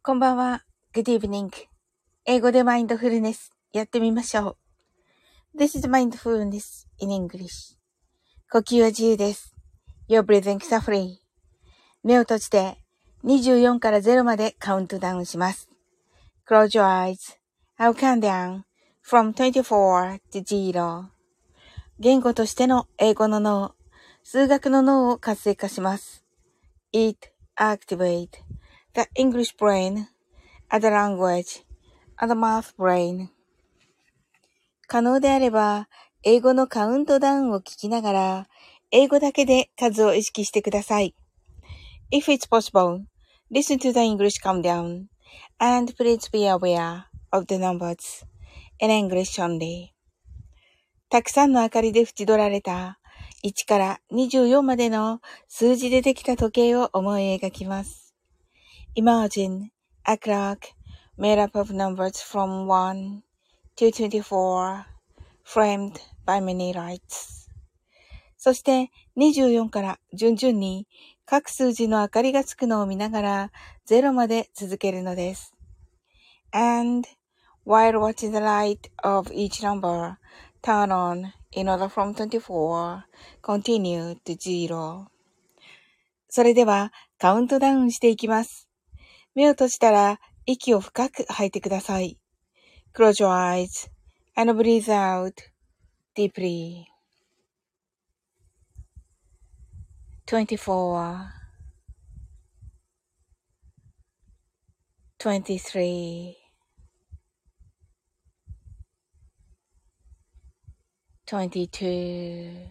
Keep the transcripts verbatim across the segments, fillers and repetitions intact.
こんばんは。Good evening. 英語でマインドフルネスやってみましょう。This is mindfulness in English. 呼吸は自由です。Your breathing is free. 目を閉じてにじゅうよんからゼロまでカウントダウンします。Close your eyes. I'll count down from twenty-four to zero. 言語としての英語の脳、数学の脳を活性化します。It activates the English brain.Other language, other math brain. 可能であれば、英語のカウントダウンを聞きながら、英語だけで数を意識してください。If it's possible, listen to the English countdown, and please be aware of the numbers in English only. たくさんの明かりで縁取られたいちからにじゅうよんまでの数字でできた時計を思い描きます。Imagine a clock.Made up of numbers from one to twenty-four, framed by many lights. そしてにじゅうよんから順々に各数字の明かりがつくのを見ながらゼロまで続けるのです。And while watching the light of each number turn on in order from twenty-four, continue to zero. それではカウントダウンしていきます。目を閉じたら息を深く吐いてください。Close your eyes and breathe out deeply. twenty-four, twenty-three, twenty-two,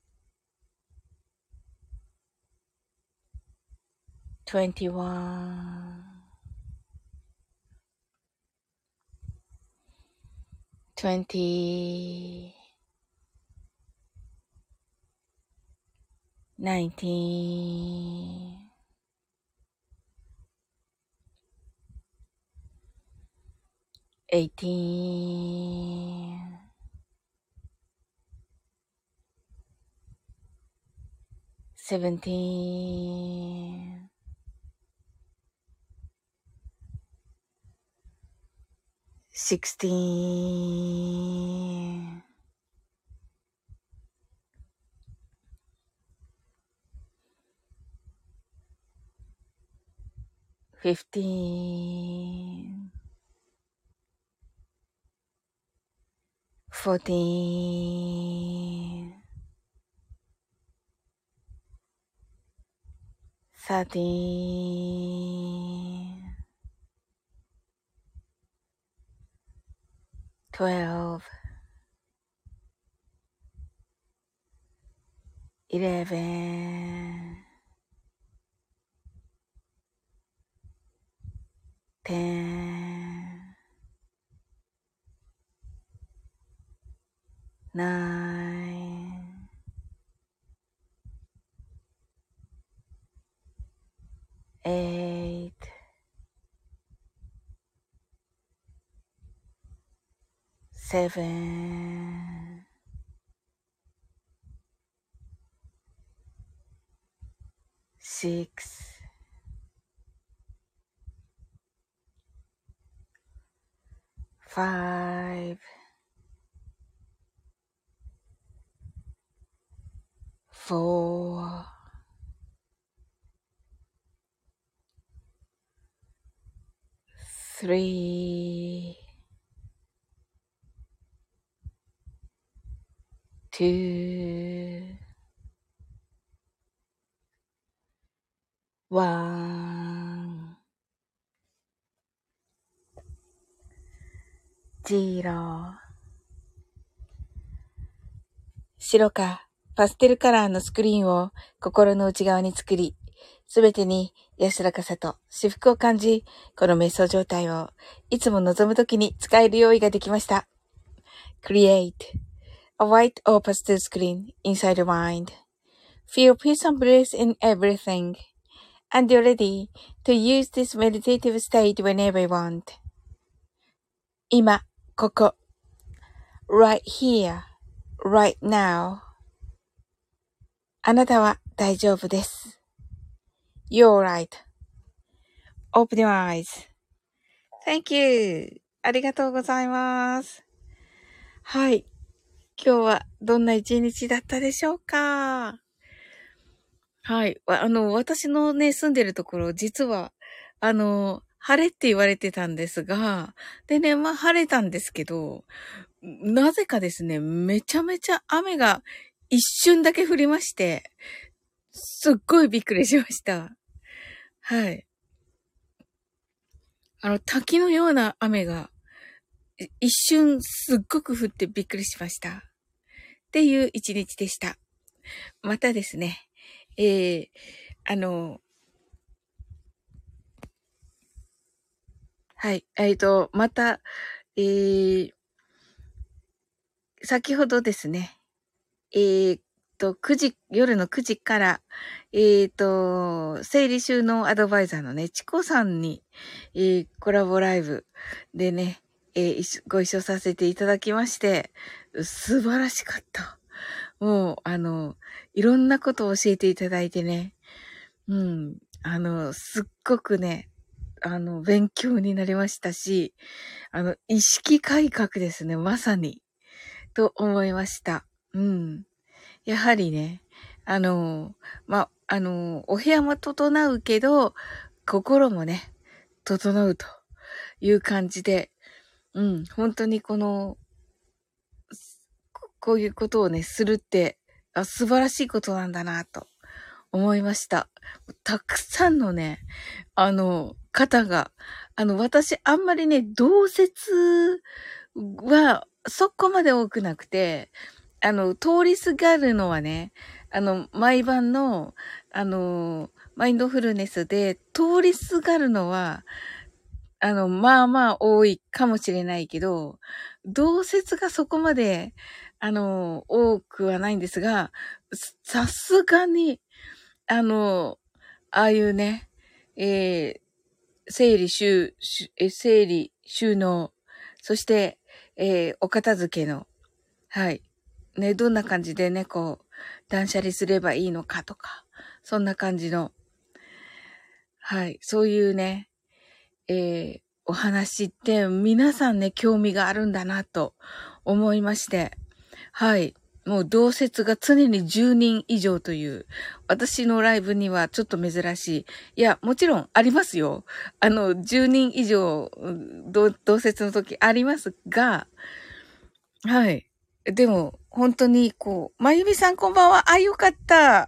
twenty-one, twenty, nineteen, eighteen, seventeen, sixteen, fifteen, fourteen, thirteen, twelve, eleven, ten, nine, eight, seven, six, five, four, three, two, one, zero。白かパステルカラーのスクリーンを心の内側に作り、すべてに安らかさと至福を感じ、この瞑想状態をいつも望むときに使える用意ができました。Create a white or pastel screen inside your mind. Feel peace and bliss in everything. And you're ready to use this meditative state whenever you want. 今、ここ。Right here, right now. あなたは大丈夫です。You're right. Open your eyes Thank you. ありがとうございます。はい。今日はどんな一日だったでしょうか？はい。わあの、私のね、住んでるところ、実は、あの、晴れって言われてたんですが、でね、まあ晴れたんですけど、なぜかですね、めちゃめちゃ雨が一瞬だけ降りまして、すっごいびっくりしました。はい。あの、滝のような雨が、い一瞬すっごく降ってびっくりしました。っていう一日でした。またですね、えー、あの、はい、えっと、また、えー、先ほどですね、えーっと、くじ、夜のくじから、えーっと、整理収納アドバイザーのね、チコさんに、えーコラボライブでね、えー一緒ご一緒させていただきまして、素晴らしかった。もう、あの、いろんなことを教えていただいてね、うん、あの、すっごくね、あの、勉強になりましたし、あの、意識改革ですね、まさに、と思いました。うん。やはりね、あの、ま、あの、お部屋も整うけど、心もね、整うという感じで、うん、本当にこの、ここういうことをね、するって、あ、素晴らしいことなんだなと思いました。たくさんのね、あの、方が、あの、私あんまりね、同説はそこまで多くなくて、あの、通りすがるのはね、あの、毎晩の、あの、マインドフルネスで通りすがるのは、あの、まあまあ多いかもしれないけど、同説がそこまで、あの、多くはないんですが、さすがに、あの、ああいうね、えー、整理収、え整理収納、そして、えー、お片付けの、はい。ね、どんな感じでね、こう、断捨離すればいいのかとか、そんな感じの、はい。そういうね、えー、お話って皆さんね、興味があるんだなと思いまして、はい。もう同説が常にじゅうにん以上という、私のライブにはちょっと珍しい。いや、もちろんありますよ。あの、じゅうにん以上、同同説の時ありますが、はい。でも、本当に、こう、まゆみさんこんばんは。あ、よかった。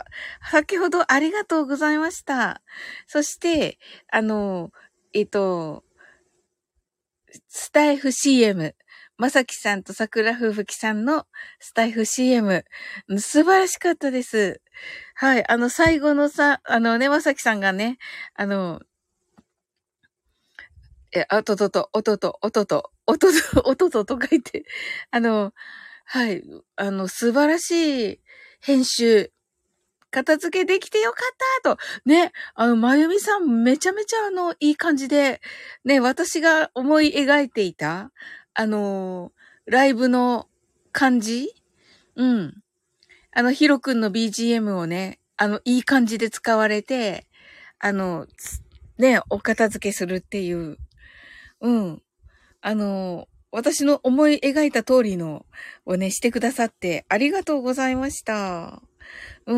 先ほどありがとうございました。そして、あの、えっと、スタイフ シーエム。まさきさんと桜風吹さんのスタイフ シーエム。素晴らしかったです。はい。あの、最後のさ、あのね、まさきさんがね、あの、え、あととと、おとと、おとと、おとと、おととと書いて、あの、はい、あの、素晴らしい編集、片付けできてよかったと、ね、あの、まゆみさんめちゃめちゃあの、いい感じで、ね、私が思い描いていた、あの、ライブの感じうん。あの、ヒロくんの ビージーエム をね、あの、いい感じで使われて、あの、ね、お片付けするっていう、うん。あの、私の思い描いた通りのをね、してくださってありがとうございました。うん。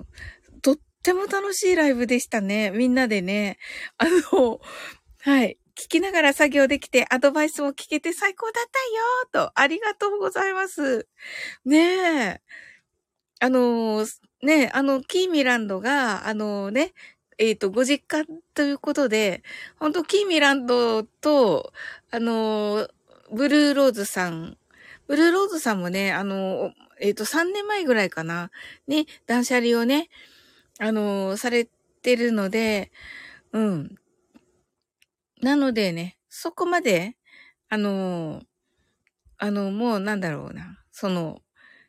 とっても楽しいライブでしたね。みんなでね。あの、はい。聞きながら作業できて、アドバイスも聞けて最高だったよと、ありがとうございます。ねえ。あの、ねえ、あの、キーミランドが、あのね、えっと、ご実家ということで、本当キーミランドと、あの、ブルーローズさん、ブルーローズさんもね、あの、えっと、さんねんまえぐらいかな、に、断捨離をね、あの、されてるので、うん。なのでね、そこまで、あの、あの、もうなんだろうな、その、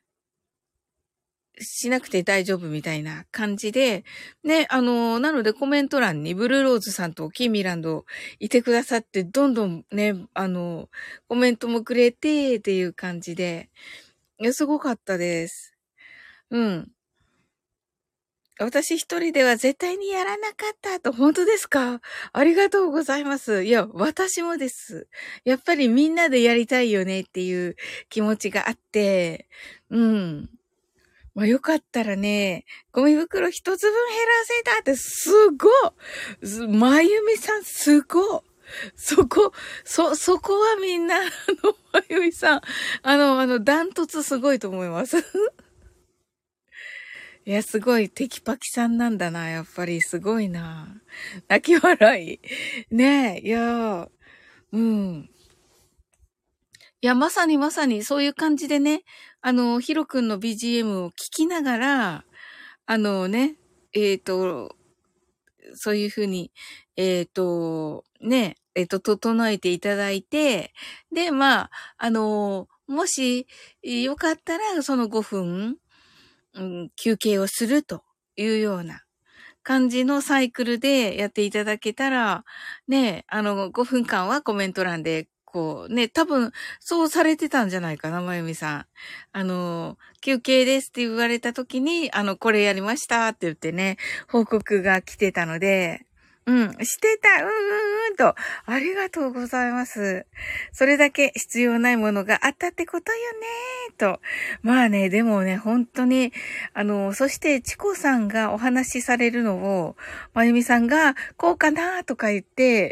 しなくて大丈夫みたいな感じで、ね、あの、なのでコメント欄にブルーローズさんとキーミランドいてくださって、どんどんね、あの、コメントもくれて、っていう感じで、いや、すごかったです。うん。 私一人では絶対にやらなかったと、本当ですか？ありがとうございます。いや、私もです。やっぱりみんなでやりたいよねっていう気持ちがあって、うん。まあ、よかったらね、ゴミ袋一つ分減らせたってすごいすまゆみさんすごいそこ、そ、そこはみんな、あの、まゆみさん、あの、あの、ダントツすごいと思います。いや、すごい、テキパキさんなんだな、やっぱり、すごいな。泣き笑い。ねえ、いや、うん。いや、まさにまさに、そういう感じでね、あの、ヒロ君の ビージーエム を聞きながら、あのね、えっと、そういうふうに、えっと、ね、えっと、整えていただいて、で、まあ、あの、もし、よかったら、そのごふん、うん、休憩をするというような感じのサイクルでやっていただけたら、ね、あの、ごふんかんはコメント欄で、こう、ね、多分、そうされてたんじゃないかな、まゆみさん。あの、休憩ですって言われた時に、あの、これやりましたって言ってね、報告が来てたので、うん、してた、うんうんうんと、ありがとうございます。それだけ必要ないものがあったってことよね、と。まあね、でもね、本当に、あの、そして、チコさんがお話しされるのを、まゆみさんが、こうかなとか言って、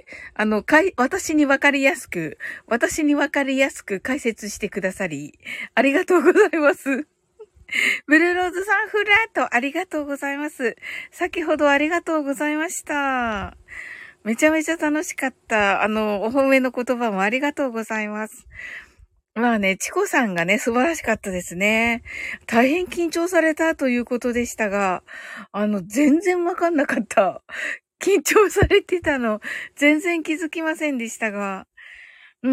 あの、かい、私にわかりやすく、私にわかりやすく解説してくださり、ありがとうございます。ブルーローズさん、フラット、ありがとうございます。先ほどありがとうございました。めちゃめちゃ楽しかった。あの、お褒めの言葉もありがとうございます。まあね、チコさんがね、素晴らしかったですね。大変緊張されたということでしたが、あの、全然わかんなかった。緊張されてたの、全然気づきませんでしたが、うん。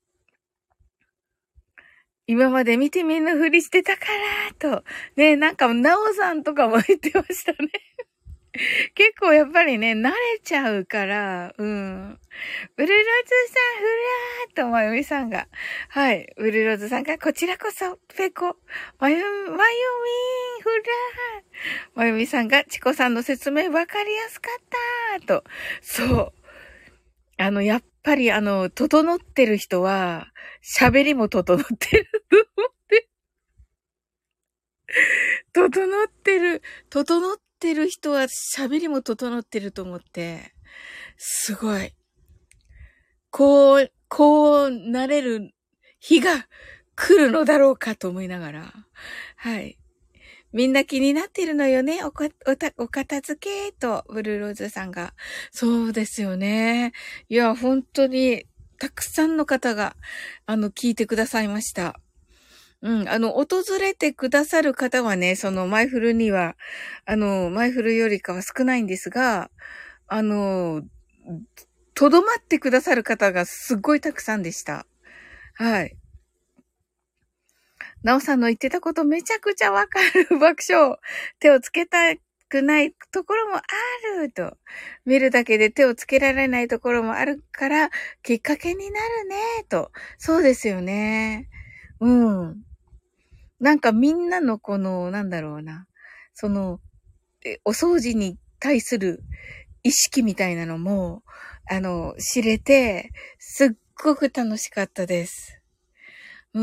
今まで見て見ぬふりしてたから、と。ね、なんか、なおさんとかも言ってましたね。結構やっぱりね、慣れちゃうから、うん。ブルーローズさん、ふらーっと、まゆみさんが。はい。ブルーローズさんが、こちらこそ、ペコ。まゆ、まゆみー、ふらー。まゆみさんが、チコさんの説明わかりやすかったーと。そう。あの、やっぱりあの、整ってる人は、喋りも整ってると思って。整ってる。整ってる人は喋りも整ってると思って。すごい。こう、こうなれる日が来るのだろうかと思いながら。はい。みんな気になってるのよね。おか、おた、お片付けと、ブルーローズさんが。そうですよね。いや、本当に、たくさんの方が、あの、聞いてくださいました。うん、あの、訪れてくださる方はね、その、マイフルには、あの、マイフルよりかは少ないんですが、あの、とどまってくださる方がすっごいたくさんでした。はい。なおさんの言ってたことめちゃくちゃわかる。爆笑。手をつけたくないところもあると。見るだけで手をつけられないところもあるから、きっかけになるね、と。そうですよね。うん。なんかみんなのこの、なんだろうな。その、お掃除に対する意識みたいなのも、あの、知れて、すっごく楽しかったです。うん。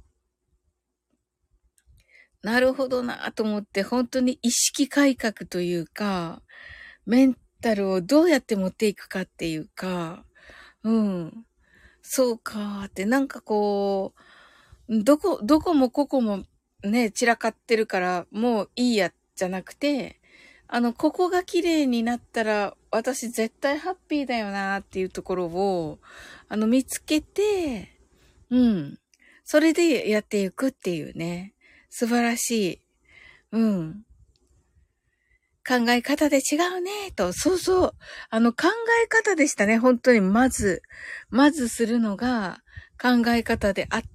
なるほどなと思って、本当に意識改革というか、メンタルをどうやって持っていくかっていうか、うん。そうかって、なんかこう、どこ、どこもここもね、散らかってるから、もういいや、じゃなくて、あの、ここが綺麗になったら、私絶対ハッピーだよなっていうところを、あの、見つけて、うん。それでやっていくっていうね。素晴らしい。うん。考え方で違うね、と。そうそう。あの、考え方でしたね。本当に、まず、まずするのが考え方であって、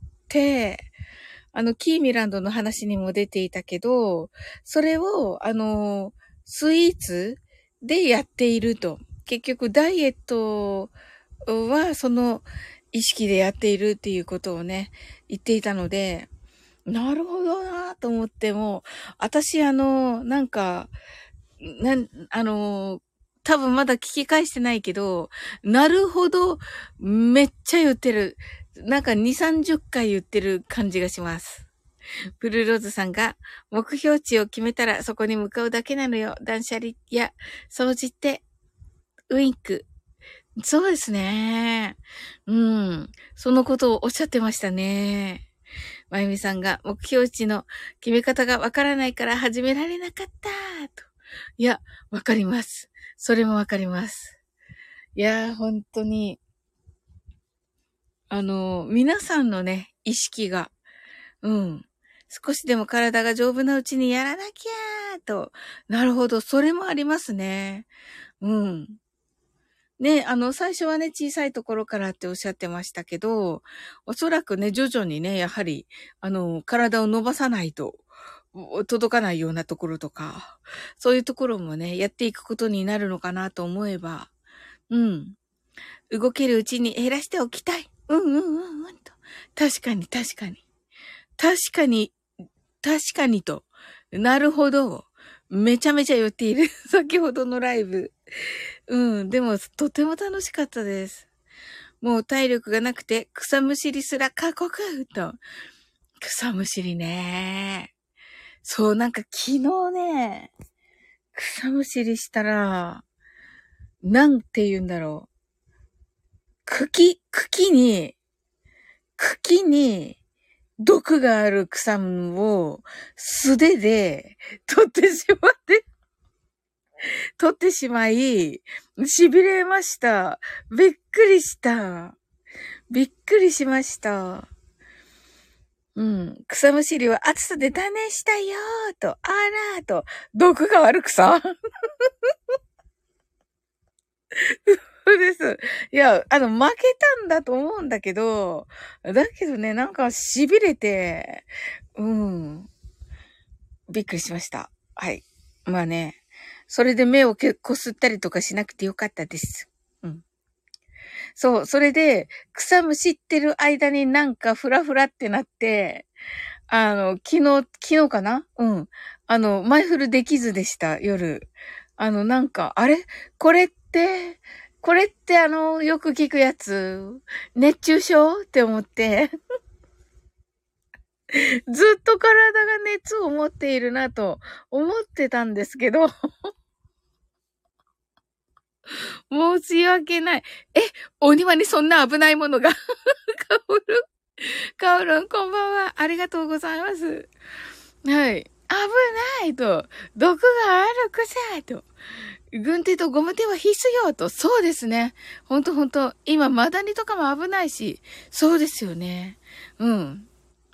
あの、キーミランドの話にも出ていたけど、それを、あの、スイーツでやっていると。結局、ダイエットは、その意識でやっているっていうことをね、言っていたので、 なるほどなと思っても、私あの、なんか、なん、あの、多分まだ聞き返してないけど、なるほど、めっちゃ言ってる。なんかに、さんじゅっかい言ってる感じがします。ブルーローズさんが、目標値を決めたらそこに向かうだけなのよ。断捨離や掃除って、ウインク。そうですね。うん。そのことをおっしゃってましたね。まゆみさんが目標値の決め方がわからないから始められなかったと。いや、わかります。それもわかります。いやー、本当に、あの、皆さんのね、意識が、うん。少しでも体が丈夫なうちにやらなきゃーと。なるほど、それもありますね。うん。ね、あの、最初はね、小さいところからっておっしゃってましたけど、おそらくね、徐々にね、やはり、あの、体を伸ばさないと、お届かないようなところとか、そういうところもね、やっていくことになるのかなと思えば、うん。動けるうちに減らしておきたい。うんうんうんうんと。確かに確かに。確かに、確かにと。なるほど。めちゃめちゃ言っている。先ほどのライブ。うん。でも、とても楽しかったです。もう体力がなくて、草むしりすら過酷と。草むしりね。そう、なんか昨日ね、草むしりしたら、なんて言うんだろう。茎、茎に、茎に、毒がある草を素手で取ってしまって、取ってしまい、痺れました。びっくりした。びっくりしました。うん。草むしりは暑さで種したよーと、あらーと、毒がある草そうです。いや、あの、負けたんだと思うんだけど、だけどね、なんか痺れて、うん。びっくりしました。はい。まあね、それで目をけこすったりとかしなくてよかったです。うん。そう、それで、草むしってる間になんかフラフラってなって、あの、昨日、昨日かなうん。あの、前振るできずでした、夜。あの、なんか、あれこれって、これってあの、よく聞くやつ、熱中症って思って、ずっと体が熱を持っているなと思ってたんですけど、申し訳ない。え、お庭にそんな危ないものが。かおるん、かおるん、こんばんは。ありがとうございます。はい。危ないと。毒がある草と。軍手とゴム手は必須よと。そうですね。ほんとほんと。今、マダニとかも危ないし。そうですよね。うん。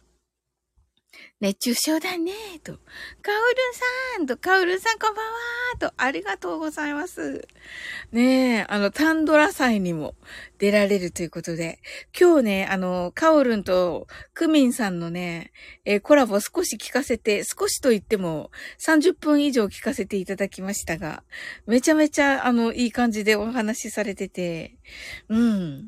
熱中症だね、と。カオルさんと、カオルさんこんばんは、と、ありがとうございます。ねえ、あの、タンドラ祭にも出られるということで、今日ね、あの、カオルンとクミンさんのね、えーコラボ少し聞かせて、少しと言ってもさんじゅっぷん以上聞かせていただきましたが、めちゃめちゃ、あの、いい感じでお話しされてて、うん。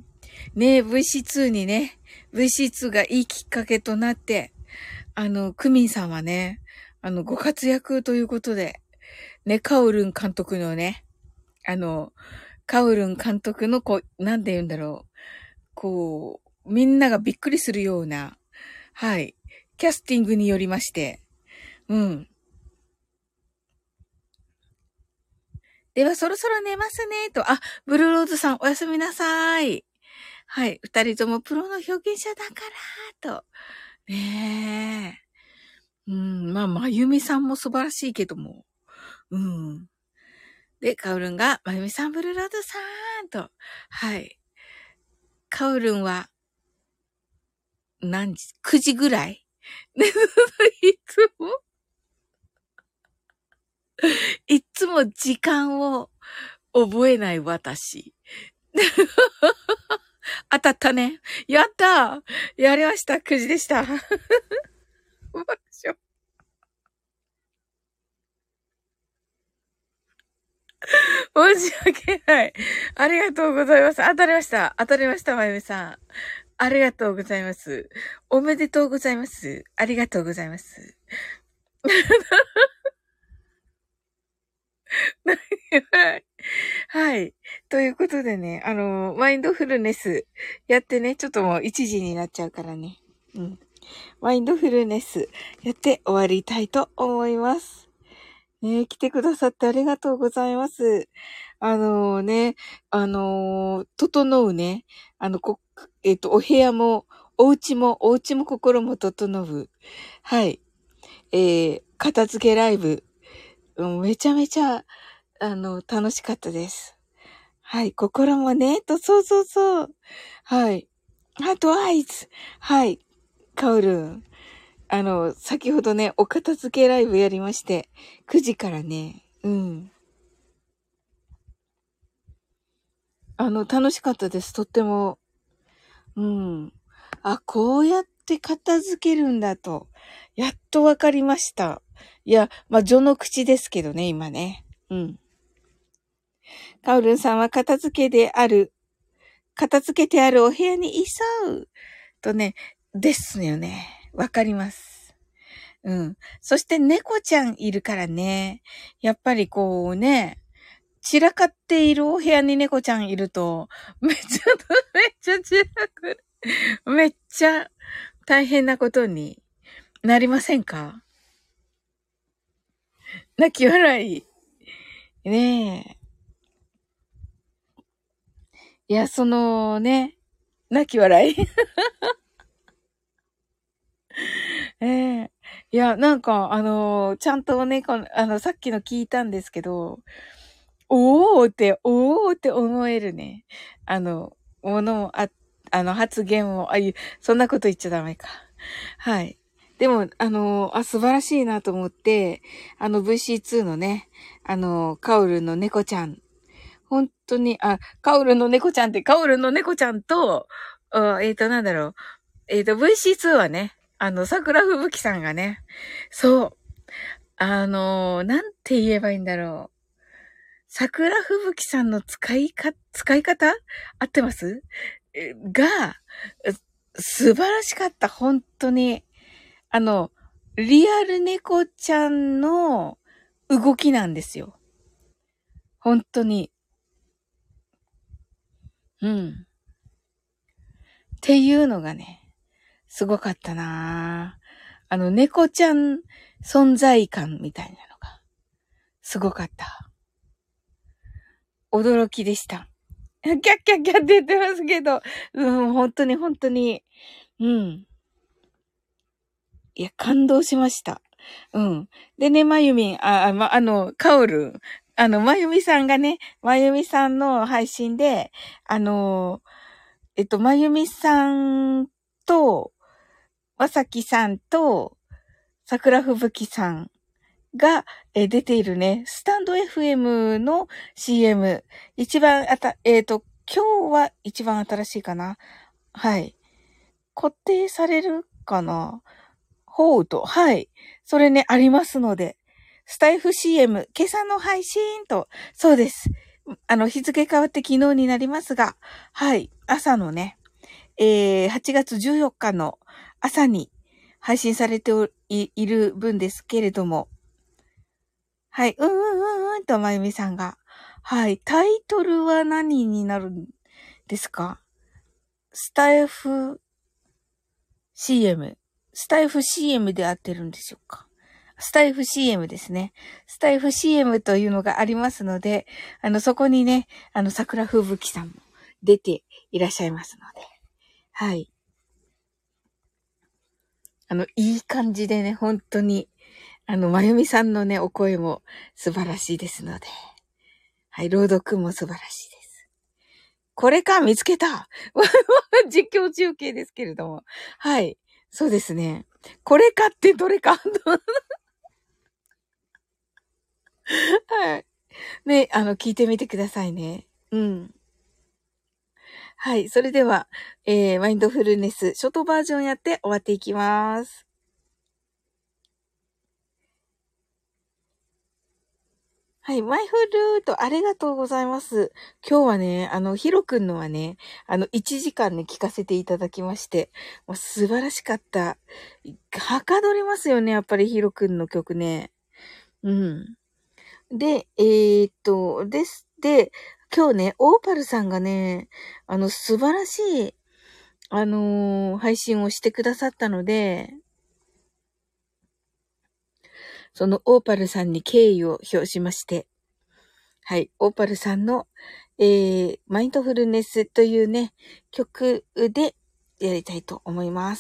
ねえ、ブイシーツー にね、ブイシーツー がいいきっかけとなって、あの、クミンさんはね、あの、ご活躍ということで、ね、カオルン監督のね、あの、カオルン監督のこう、なんて言うんだろう。こう、みんながびっくりするような、はい、キャスティングによりまして、うん。では、そろそろ寝ますね、と。あ、ブルーローズさん、おやすみなさい。はい、二人ともプロの表現者だから、と。ねえ。うん、まあ、まゆみさんも素晴らしいけども。うん。で、カオルンが、まゆみさん、ブルーローズさん、と。はい。カオルンは、何時 ?く 時ぐらいいつも、いつも時間を覚えない私。当たったね。やったーやりました。くじでした。申し訳ない。ありがとうございます。当たりました。当たりました、まゆみさん。 ありがとうございます。おめでとうございます。ありがとうございます。はい。はい。ということでね、あの、マインドフルネスやってね、ちょっともういちじになっちゃうからね。うん。マインドフルネスやって終わりたいと思います。ね、来てくださってありがとうございます。あのね、あのー、整うね。あの、こ、えっと、お部屋も、お家も、お家も心も整う。はい。えー、片付けライブ。うん、めちゃめちゃ、あの、楽しかったです。はい。心もね、と、そうそうそう。はい。あと、アイズ。はい。カオルン。あの、先ほどね、お片付けライブやりまして、くじからね、うん。あの、楽しかったです。とっても。うん。あ、こうやって片付けるんだと、やっとわかりました。いや、まあ、序の口ですけどね、今ね。うん。カオルンさんは片付けである、片付けてあるお部屋にいそうとね、ですよね。わかります。うん。そして猫ちゃんいるからね。やっぱりこうね、散らかっているお部屋に猫ちゃんいると、めっちゃ、めっちゃ散らかる。めっちゃ大変なことになりませんか？泣き笑い。ねえ。いや、そのね、泣き笑い。ええ。いや、なんか、あのーちゃんとね、この、あの、さっきの聞いたんですけど、おーって、おーって思えるね。あの、もの、あ、あの、発言を、ああいう、そんなこと言っちゃダメか。はい。でも、あの、あ、素晴らしいなと思って、あの ブイシーツー のね、あの、カオルの猫ちゃん。本当に、あ、カオルの猫ちゃんって、カオルの猫ちゃんと、あえっと、なんだろう。えっと、ブイシーツー はね、あの、桜吹雪さんがね、そう、あの、なんて言えばいいんだろう。桜吹雪さんの使いか、使い方合ってますえが、素晴らしかった、本当に。あの、リアル猫ちゃんの動きなんですよ。本当に。うん。っていうのがね、すごかったなぁ。あの、猫ちゃん存在感みたいなのが、すごかった。驚きでした。キャッキャッキャって言ってますけど、うん、本当に本当に、うん。いや、感動しました。うん。でね、まゆみん、あ、あ、ま、あの、カオル、あの、まゆみさんがね、まゆみさんの配信で、あの、えっと、まゆみさんと、まさきさんと、桜吹雪さんが、えー出ているね、スタンド エフエム の シーエム。一番あた、えっと、今日は一番新しいかな。はい。固定されるかな。ほうと、はい。それね、ありますので。スタイフ シーエム、今朝の配信と、そうです。あの、日付変わって昨日になりますが、はい。朝のね、えー、はちがつじゅうよっかの朝に配信されておいいる分ですけれども、はい。うんうんうんうんと、まゆみさんが。はい。タイトルは何になるんですか？スタイフ シーエム。スタイフ シーエム で合ってるんでしょうか？スタイフ シーエム ですね。スタイフ シーエム というのがありますので、あの、そこにね、あの、桜吹雪さんも出ていらっしゃいますので。はい。あの、いい感じでね、本当に、あの、まゆみさんのね、お声も素晴らしいですので。はい、朗読も素晴らしいです。これか、見つけた実況中継ですけれども。はい。そうですね。これかってどれかはい。ね、あの、聞いてみてくださいね。うん。はい。それでは、えー、マインドフルネス、ショートバージョンやって終わっていきます。 はい、マイフルート、ありがとうございます。今日はね、あの、ヒロくんのはね、あの、いちじかんね、聞かせていただきまして、もう素晴らしかった。はかどりますよね、やっぱりヒロくんの曲ね。うん。で、えーっと、です。で、今日ね、オーパルさんがね、あの、素晴らしい、あのー配信をしてくださったので、そのオーパルさんに敬意を表しまして、はい、オーパルさんの、えー、マインドフルネスというね、曲でやりたいと思います。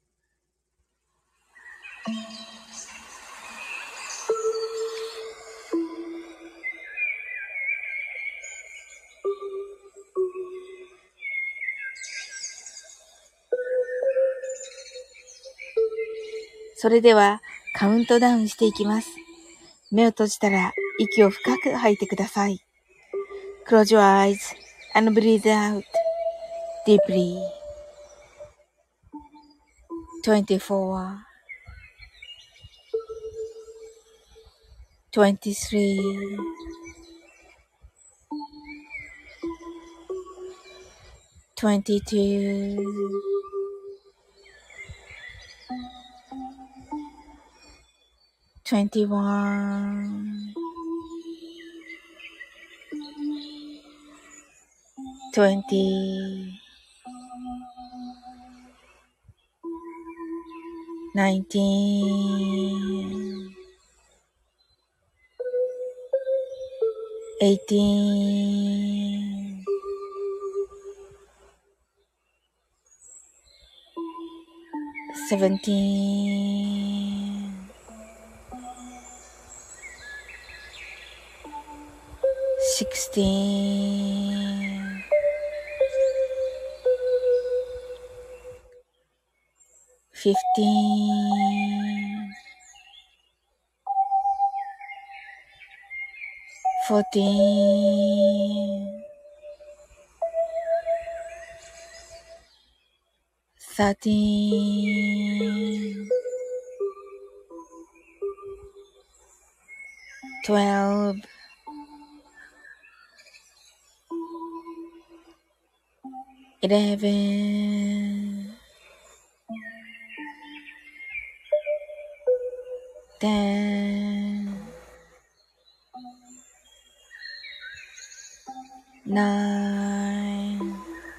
それでは、カウントダウンしていきます。目を閉じたら、息を深く吐いてください。Close your eyes and breathe out deeply. twenty-four, twenty-three, twenty-two, twenty-one, twenty, nineteen, eighteen, seventeen, sixteen, fifteen, fourteen, thirteen, twelve, eleven, ten, nine,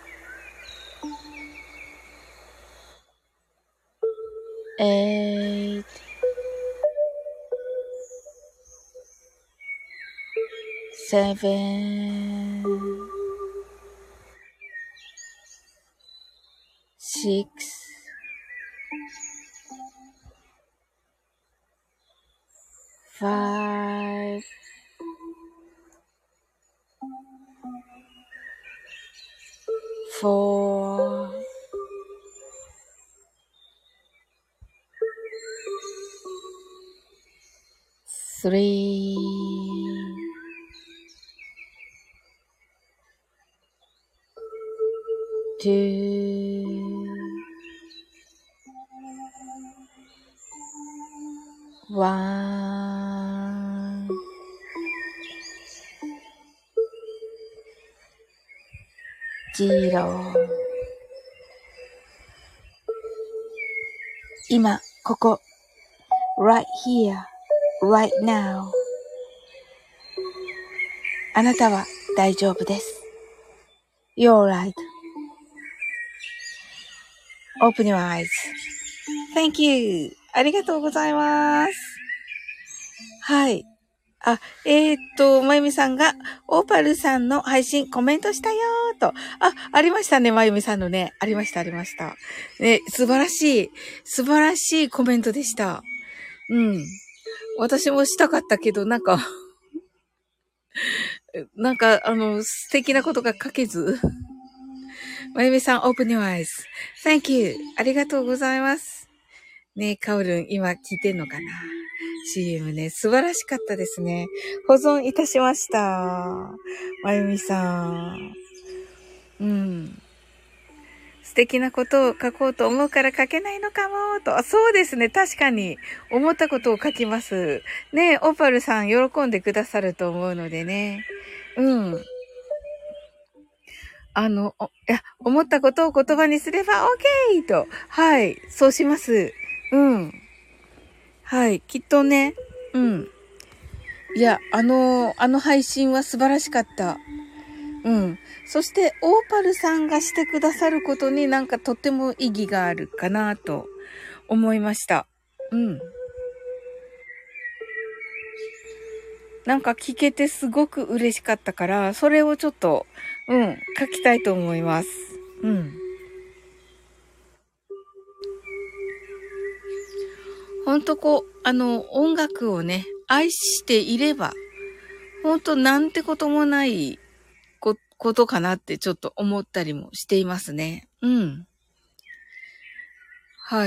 eight, seven, six, five, four, three, two, one, zero。今、ここ、right here, right now。あなたは大丈夫です。You're right.Open your eyes. Thank you. ありがとうございます。はい。あ、えー、っと、まゆみさんが、オーパルさんの配信コメントしたよーと。あ、ありましたね、まゆみさんのね。ありました、ありました。ね、素晴らしい、素晴らしいコメントでした。うん。私もしたかったけど、なんかなんか、あの、素敵なことが書けず。まゆみさん、open your eyes.Thank you. ありがとうございます。ね、カオルン、今聞いてんのかな ?シーエム ね、素晴らしかったですね。保存いたしました。まゆみさん。うん。 素敵なことを書こうと思うから書けないのかも、と。そうですね。確かに、思ったことを書きます。ね、オパルさん喜んでくださると思うのでね。うん。あの、いや、思ったことを言葉にすれば OK! と。はい。そうします。うん。はい。きっとね。うん。いや、あの、あの配信は素晴らしかった。うん。そして、オーパルさんがしてくださることになんかとっても意義があるかなと思いました。うん。なんか聞けてすごく嬉しかったから、それをちょっと、うん、書きたいと思います。うん。ほんとこう、あの、音楽をね、愛していれば、ほんとなんてこともないこ、ことかなってちょっと思ったりもしていますね。うん。はい。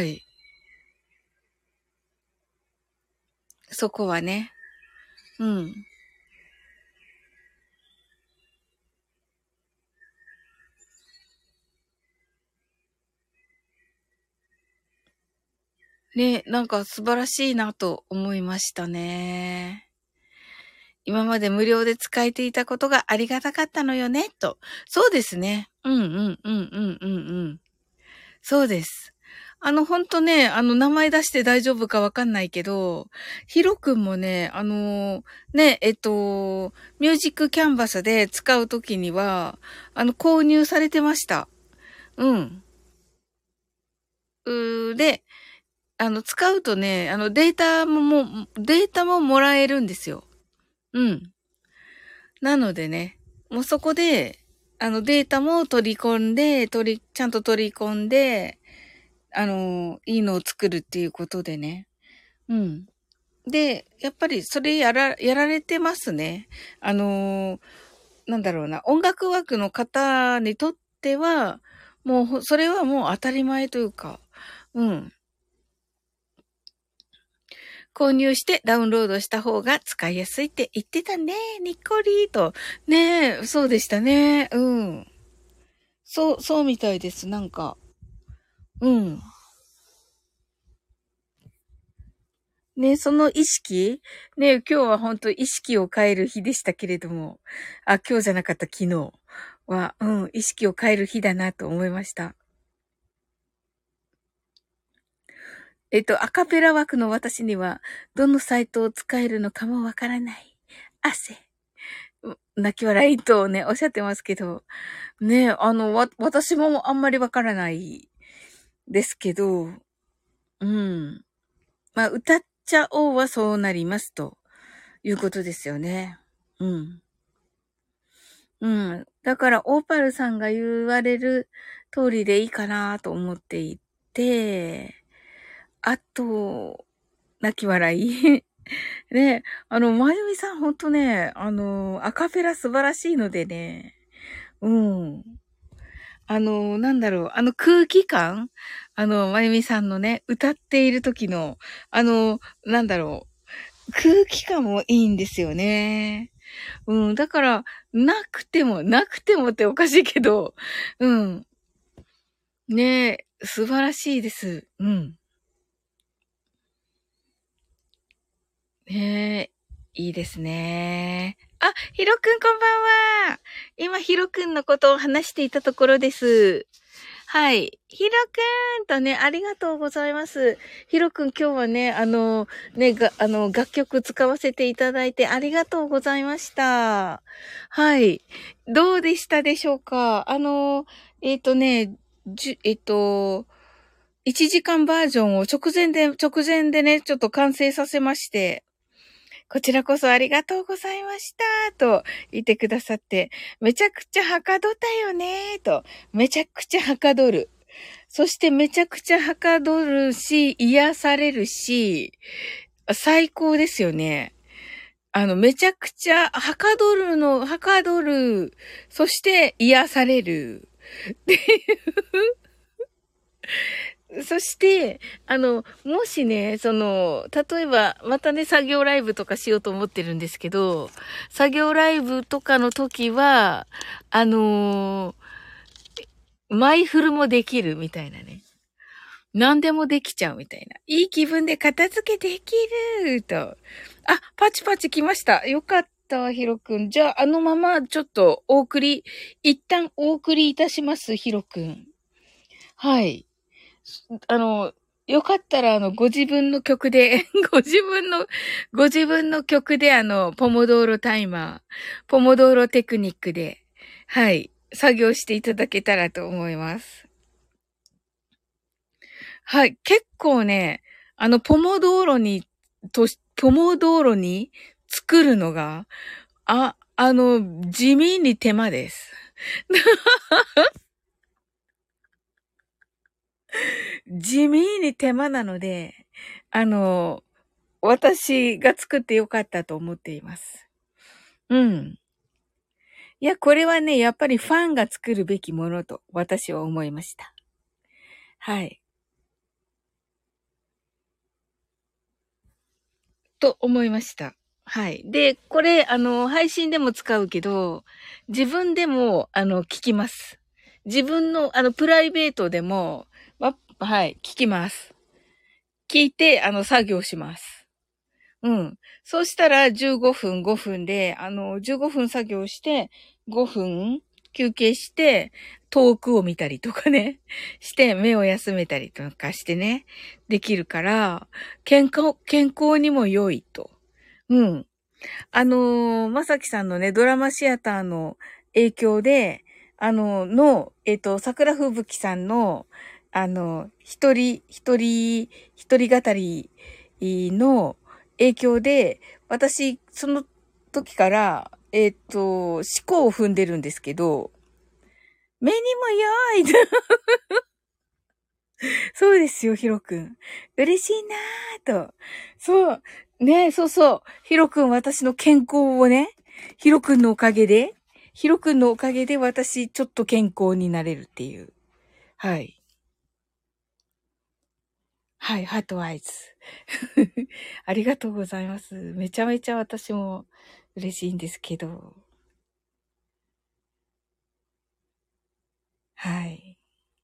そこはね。うん。ね、なんか素晴らしいなと思いましたね。今まで無料で使えていたことがありがたかったのよね、と。そうですね。うんうんうんうんうんうん。そうです。あの、ほんとね、あの、名前出して大丈夫かわかんないけど、ヒロくんもね、あの、ね、えっと、ミュージックキャンバスで使うときには、あの、購入されてました。うん。うーで、あの、使うとね、あの、データもも、データももらえるんですよ。うん。なのでね、もうそこで、あの、データも取り込んで、取り、ちゃんと取り込んで、あの、いいのを作るっていうことでね。うん。で、やっぱりそれやら、やられてますね。あの、なんだろうな、音楽枠の方にとっては、もう、それはもう当たり前というか、うん。購入してダウンロードした方が使いやすいって言ってたね。にっこりーと。ねえ、そうでしたね。うん。そう、そうみたいです。なんか。うん。ね、その意識ね、今日は本当意識を変える日でしたけれども。あ、今日じゃなかった昨日は、うん、意識を変える日だなと思いました。えっと、アカペラ枠の私には、どのサイトを使えるのかもわからない。汗。う泣き笑いとね、おっしゃってますけど。ね、あの、わ、私もあんまりわからないですけど、うん。まあ、歌っちゃおうはそうなりますということですよね。うん。うん。だから、オーパルさんが言われる通りでいいかなと思っていて、あと、泣き笑い。ね、あの、まゆみさんほんとね、あの、アカペラ素晴らしいのでね、うん。あの、なんだろう、あの空気感あの、まゆみさんのね、歌っている時の、あの、なんだろう、空気感もいいんですよね。うん、だから、なくても、なくてもっておかしいけど、うん。ねえ、素晴らしいです。うん。ねえ、いいですね。あ、ひろくんこんばんは。今、ひろくんのことを話していたところです。はい。ひろくんとね、ありがとうございます。ひろくん今日はね、あの、ね、が、あの、楽曲使わせていただいてありがとうございました。はい。どうでしたでしょうか？あの、えっとね、じゅ、えっと、いちじかんバージョンを直前で、直前でね、ちょっと完成させまして、こちらこそありがとうございました、と言ってくださって、めちゃくちゃはかどったよね、と、めちゃくちゃはかどる。そしてめちゃくちゃはかどるし、癒されるし、最高ですよね。あの、めちゃくちゃはかどるの、はかどる。そして癒される。そして、あの、もしね、その、例えば、またね、作業ライブとかしようと思ってるんですけど、作業ライブとかの時は、あのーマイフルもできるみたいなね。何でもできちゃうみたいな。いい気分で片付けできると。あ、パチパチ来ました。よかった、ヒロくん。じゃあ、あのままちょっとお送り、一旦お送りいたします、ヒロくん。はい。あの、よかったら、あの、ご自分の曲で、ご自分の、ご自分の曲で、あの、ポモドーロタイマー、ポモドーロテクニックで、はい、作業していただけたらと思います。はい。結構ね、あの、ポモドーロに、と、ポモドーロに作るのが、あ、あの、地味に手間です。地味に手間なので、あの、私が作ってよかったと思っています。うん。いや、これはね、やっぱりファンが作るべきものと私は思いました。はい。と思いました。はい。で、これ、あの、配信でも使うけど、自分でも、あの、聞きます。自分の、あの、プライベートでも、わはい、聞きます。聞いて、あの、作業します。うん。そうしたら、じゅうごふん、ごふんで、あの、じゅうごふん作業して、ごふん休憩して、遠くを見たりとかね、して、目を休めたりとかしてね、できるから、健康、健康にも良いと。うん。あのー、まさきさんのね、ドラマシアターの影響で、あの、の、えっと、桜吹雪さんの、あの、一人、一人、一人語りの影響で、私、その時から、えっと、思考を踏んでるんですけど、目にも良いそうですよ、ヒロくん。嬉しいなぁと。そう。ね、そうそう。ヒロくん、私の健康をね、ヒロくんのおかげで、ヒロくんのおかげで私、ちょっと健康になれるっていう。はい。はい、ハートアイズ。ありがとうございます。めちゃめちゃ私も嬉しいんですけど。はい。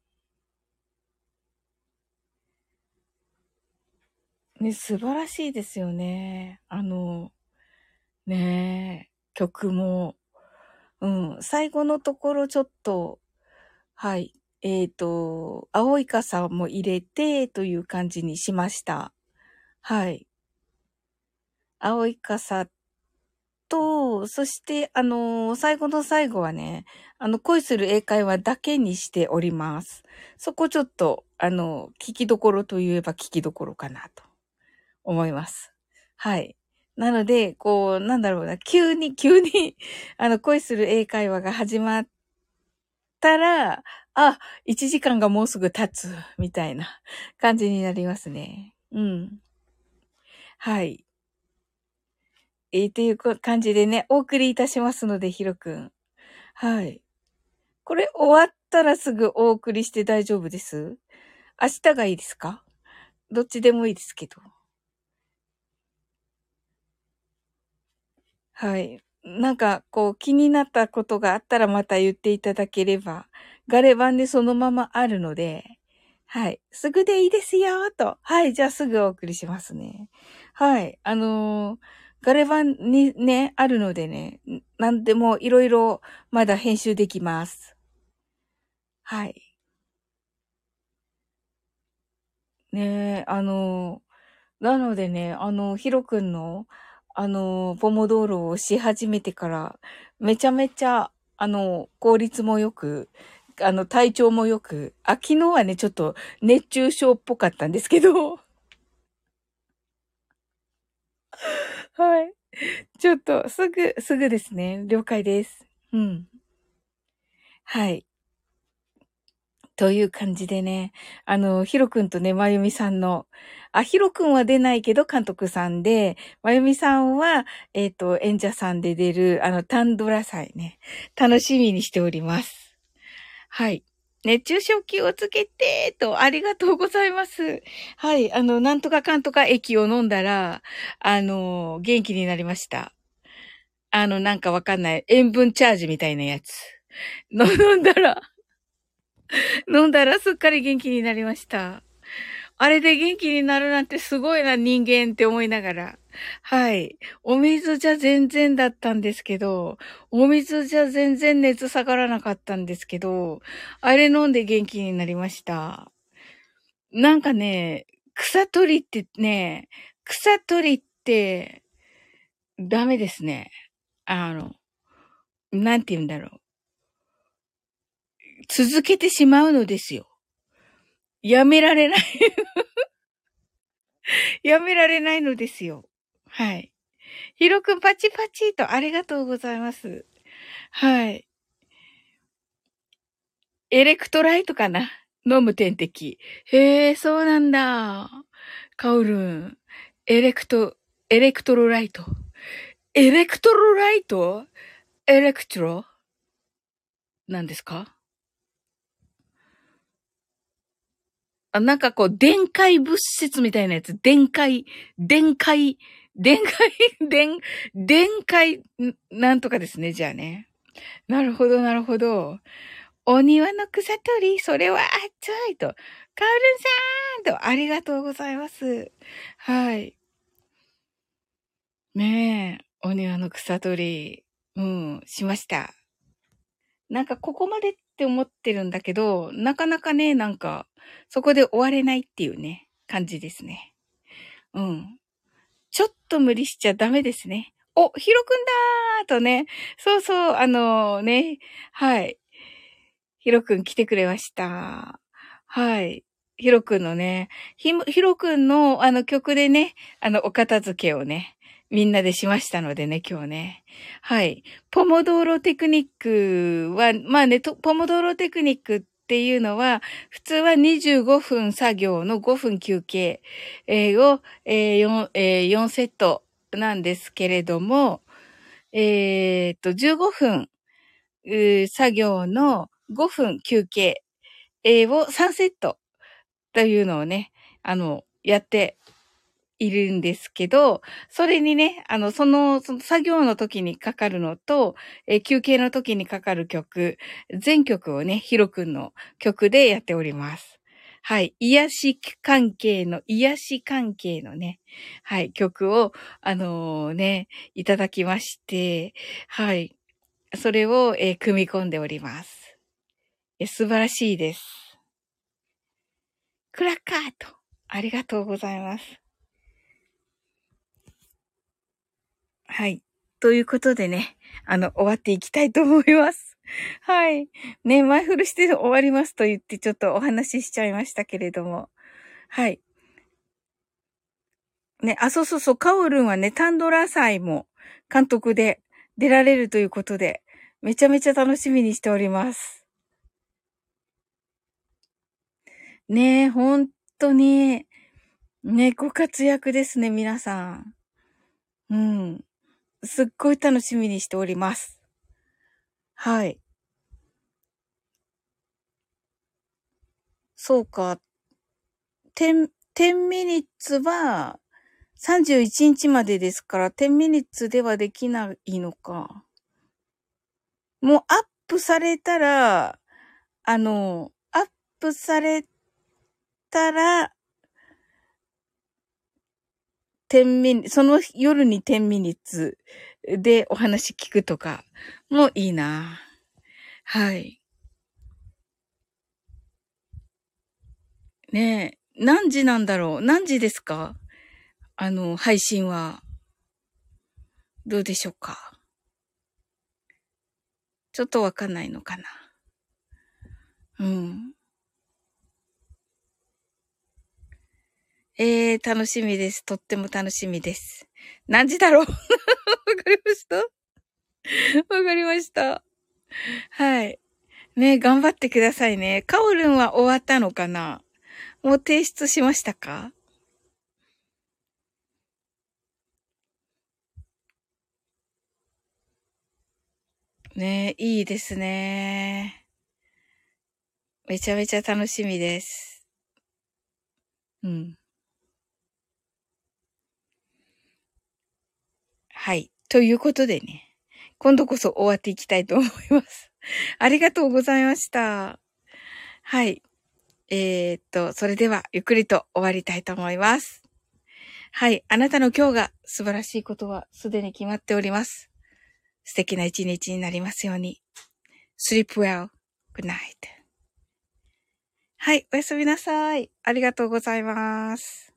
ね、素晴らしいですよね。あの、ねえ、曲も。うん、最後のところちょっと、はい。えっと、青い傘も入れてという感じにしました。はい。青い傘と、そして、あの、最後の最後はね、あの、恋する英会話だけにしております。そこちょっと、あの、聞きどころといえば聞きどころかなと思います。はい。なので、こう、なんだろうな、急に、急に、あの、恋する英会話が始まったら、あ、いちじかんがもうすぐ経つ、みたいな感じになりますね。うん。はい。えー、という感じでね、お送りいたしますので、ひろくん。はい。これ終わったらすぐお送りして大丈夫です？明日がいいですか？どっちでもいいですけど。はい。なんか、こう、気になったことがあったらまた言っていただければ、ガレ版でそのままあるので、はい。すぐでいいですよ、と。はい。じゃあすぐお送りしますね。はい。あのーガレ版にね、あるのでね、なんでもいろいろまだ編集できます。はい。ねえ、あのーなのでね、あの、ヒロくんの、あの、ポモドーロをし始めてから、めちゃめちゃ、あの、効率も良く、あの、体調も良く、あ、昨日はね、ちょっと熱中症っぽかったんですけど、はい。ちょっと、すぐ、すぐですね。了解です。うん。はい。という感じでね、あの、ヒロくんとね、まゆみさんの、あ、ヒロくんは出ないけど監督さんで、まゆみさんは、えっと、演者さんで出る、あの、タンドラ祭ね、楽しみにしております。はい。熱中症気をつけて、と、ありがとうございます。はい。あの、なんとかかんとか液を飲んだら、あの、元気になりました。あの、なんかわかんない。塩分チャージみたいなやつ。飲んだら、 飲んだらすっかり元気になりました。あれで元気になるなんてすごいな人間って思いながら。はい。お水じゃ全然だったんですけど、お水じゃ全然熱下がらなかったんですけど、あれ飲んで元気になりました。なんかね、草取りってね、草取りってダメですね。あの、なんて言うんだろう。続けてしまうのですよ。やめられない。やめられないのですよ。はい。ひろくんパチパチとありがとうございます。はい。エレクトライトかな、飲む点滴。へえ、そうなんだ。カオルン。エレクト、エレクトロライト。エレクトロライトエレクトロなんですか？あ、なんかこう、電解物質みたいなやつ。電解、電解、電解、電、電解、なんとかですね、じゃあね。なるほど、なるほど。お庭の草取り、それは熱いと。カオルンさんと、ありがとうございます。はい。ねえ、お庭の草取り、うん、しました。なんかここまでって思ってるんだけど、なかなかね、なんか、そこで終われないっていうね、感じですね。うん。ちょっと無理しちゃダメですね。お、ひろくんだーとね。そうそう、あのね、はい。ひろくん来てくれました。はい。ひろくんのね、ひ、ひろくんのあの曲でね、あの、お片付けをね、みんなでしましたのでね、今日ね。はい。ポモドーロテクニックは、まあね、とポモドーロテクニックっていうのは、普通はにじゅうごふん作業のごふん休憩、えーを、えー、よん、えー、よんセットなんですけれども、えーっと、じゅうごふん、うー作業のごふん休憩、えーをさんセットというのをね、あの、やっているんですけど、それにね、あの、その、その作業の時にかかるのと、えー休憩の時にかかる曲、全曲をね、ヒロくんの曲でやっております。はい。癒し関係の、癒し関係のね、はい、曲を、あのーね、いただきまして、はい。それを、えー組み込んでおります。え素晴らしいです。クラッカーと、ありがとうございます。はい。ということでね、あの、終わっていきたいと思います。はい。ね、マイフルして終わりますと言ってちょっとお話ししちゃいましたけれども。はい。ね、あ、そうそうそう、カオルンはね、タンドラ祭も監督で出られるということで、めちゃめちゃ楽しみにしております。ねえ、本当に、ね、ご活躍ですね、皆さん。うん。すっごい楽しみにしております。はい。そうか。10、10ミニッツはさんじゅういちにちまでですから、じゅうミニッツではできないのか。もうアップされたら、あの、アップされたら、じゅうミニ、その夜にじゅうミニッツでお話聞くとかもいいな。はい。ねえ、何時なんだろう？何時ですか？あの、配信は。どうでしょうか？ちょっとわかんないのかな。うん。ええー、楽しみです。とっても楽しみです。何時だろう？わかりました？わかりました。はい。ね、頑張ってくださいね。カオルンは終わったのかな？もう提出しましたか？ね、いいですね。めちゃめちゃ楽しみです。うん。はい。ということでね、今度こそ終わっていきたいと思います。ありがとうございました。 はい。えー、っと、それではゆっくりと終わりたいと思います。はい。あなたの今日が素晴らしいことはすでに決まっております。素敵な一日になりますように。Sleep well. Good night. はい。おやすみなさい。ありがとうございます。